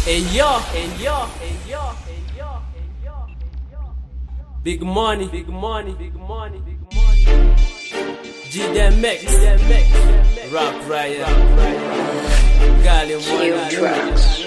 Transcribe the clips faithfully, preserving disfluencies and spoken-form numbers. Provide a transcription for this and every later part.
Hey yo, hey yo, hey yo, hey yo, hey yo, hey yo. Big money, big money, big money, big money. G D M X, G D M X, Rap Riot, Gali Money.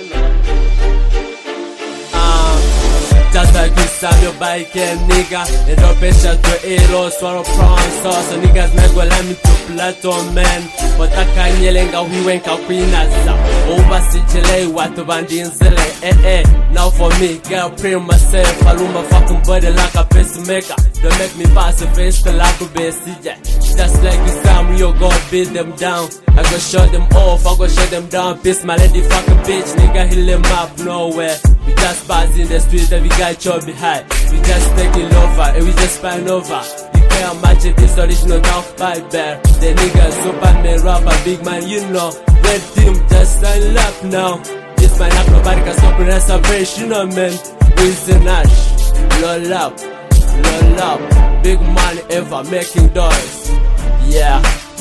Just like you stab your bike and nigga, and don't pressure to hero, swallow prawn sauce. So niggas make well I'm to plateau man. But I can't yelling we went out queen as over Sicily, what to bandin zele, eh eh. Now for me, girl, pray myself, I lose my fucking body like a pacemaker. Don't make me pass the face to like a basic. Just like you Sam, you go beat them down. I go shut them off, I go shut them down. Piss my lady fucking bitch, nigga, heal them up nowhere. We just pass in the street, every guy chubby high. We just taking over, and we just spine over. You can't imagine this original down by bear. The nigga Superman rapper, big man, you know. Red team just stand up now. This man up, nobody can stop in reservation, you know, man. Wilson Nash, roll up, roll up. Big money ever making dollars. Yeah.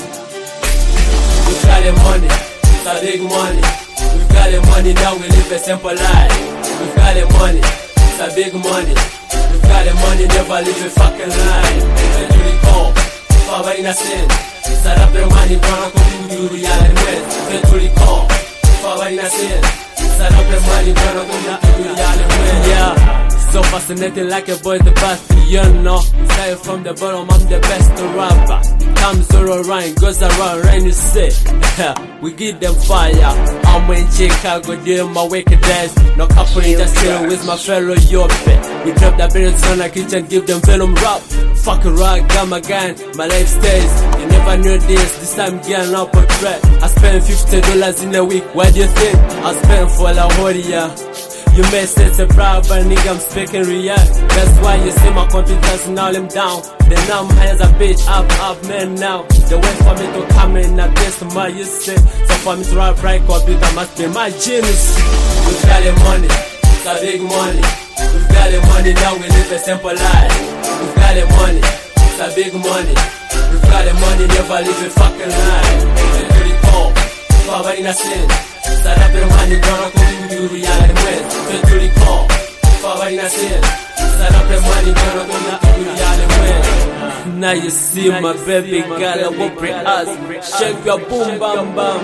We got the money, it's a big money. We got the money, now we live a simple life. We got the money, it's a big money. We got the money, never live a fucking life. When you recall, power in a sin. Sarap the money, gonna come to you, reality. When you recall, power in a sin. Sarap the money, gonna come to you, reality. Yeah. So fascinating like a boy the best, you know. Started from the bottom, I'm the best rapper. Comes zero rhyme, goes around, rain you say. We give them fire. I'm in Chicago, doing my wicked dance. No couple in the city with my fellow Yope. We drop the beats on the kitchen, give them venom rap. Fuck a rock, got my gun, my life stays. You never knew this, this time getting up a track. I spend fifty dollars in a week, what do you think? I spend for La Horia. You may say it's a proud, but nigga, I'm speaking real. That's why you see my computers and all them down. The numb has a bitch up, up, man, now. The way for me to come in, I guess my you say. So for me to rap right computer must be my genius. We got the money, it's a big money. We got the money, now we live a simple life. We got the money, it's a big money. We got the money, never live a fucking life. When you recall, power in a sin. Sarap the money, gonna come to you, reality. When you recall, power in a sin. Sarap the money, gonna come to you, reality. Now you see my baby girl, I won't bring us. Shake your boom, bam, bam.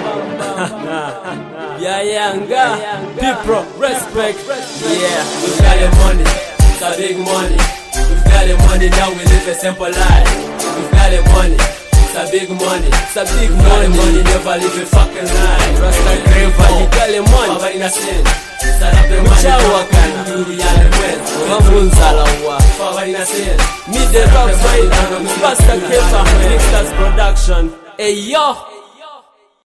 Yeah, yeah, people, respect. Yeah, we got the money, it's a big money. We got the money, now we live a simple life. We got the money. It's a big money, it's a big money. Money never live a fucking life. Rasta Graver, you got the money. Power in a sin. Sarap the money, gonna come to you, reality. Mamunzalawa, power in a sin. Me the Rap Riot, Rasta Graver, Mixers Production. Hey yo.